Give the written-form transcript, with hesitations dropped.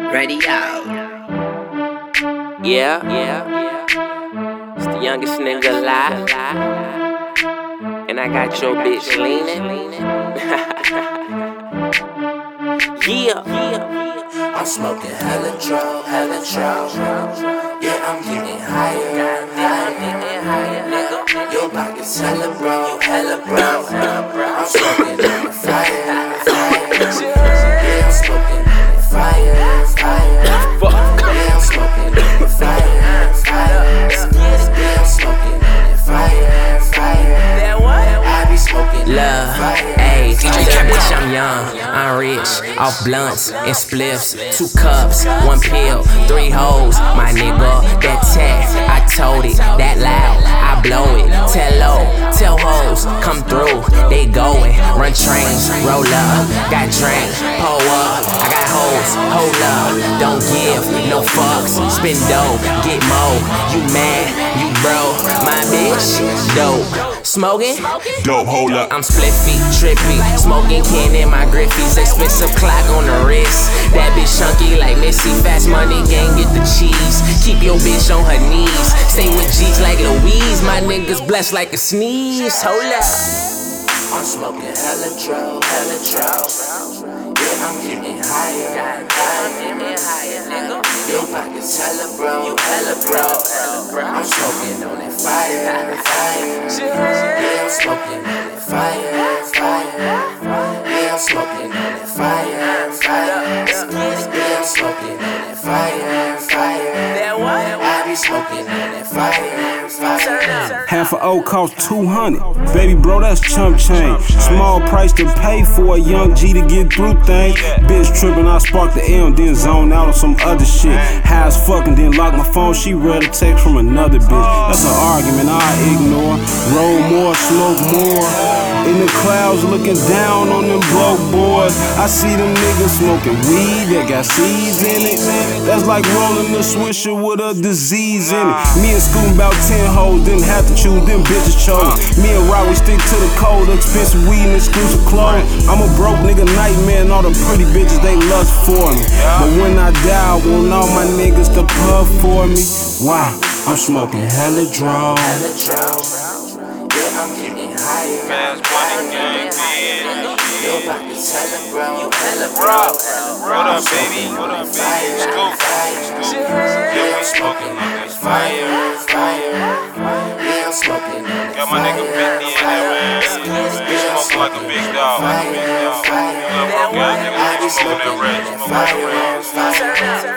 Radio. It's the youngest nigga alive. And I got your bitch leaning. I'm smoking hella dro. Yeah, I'm getting higher. Your pockets hella bro. I'm smoking on the fire. Yeah, I'm smoking on the fire. Yeah, I'm smoking on the fire. Yeah, I'm smoking on the fire. I be smoking Love, ayy, bitch, I'm young, I'm rich, off blunts and spliffs, 2 cups, 1 pill, 3 hoes, my nigga, that tech, I told it, that loud, I blow it, tell hoes, come through, they going, run trains, roll up, got drink, pull up, I got hoes, hold up, don't give no fucks, spin dough, get more, you mad, you broke, my bitch, dope, smoking, dope, hold up. I'm spliffy, trippy, smoking can in my griffies, expensive clock on the wrist. That bitch chunky like Missy, fast money gang, get the cheese. Keep your bitch on her knees, stay with G's like Louise. My niggas blessed like a sneeze. Hold up. I'm smoking hella dro. Yeah, I'm getting higher. Your pockets hella bro. I'm smoking on that fire. Yeah, I'm smoking on that fire. Yeah, I'm smoking on that fire. Yeah, I'm smoking on that fire. I be smoking on that fire. Half an O cost 200. Baby bro, that's chump change. Small price to pay for a young G to get through things. Bitch trippin', I spark the L and then zone out on some other shit. High as fuck and then lock my phone. She read a text from another bitch. That's an argument I ignore. Roll more, smoke more. In the clouds looking down on them broke boys. I see them niggas smoking weed that got seeds in it. That's like rolling a swisher with a disease in it. Me and Scoot about 10 hoes, didn't have to choose, them bitches chose. Me and Rob, we stick to the code, expensive weed and exclusive clothes. I'm a broke nigga nightmare and all the pretty bitches, they lust for me. But when I die, I want all my niggas to puff for me. Why? I'm smoking hella draw. Yeah, I'm getting higher. Fast money gang, Your pockets hella bro. What up, baby? Scoop. Yeah, I'm smoking on that fire. Yeah, I'm smoking on that Got my nigga 50 in there, man. Smoking like a big dog. fire. Nigga, smoking that red. Smoking that red.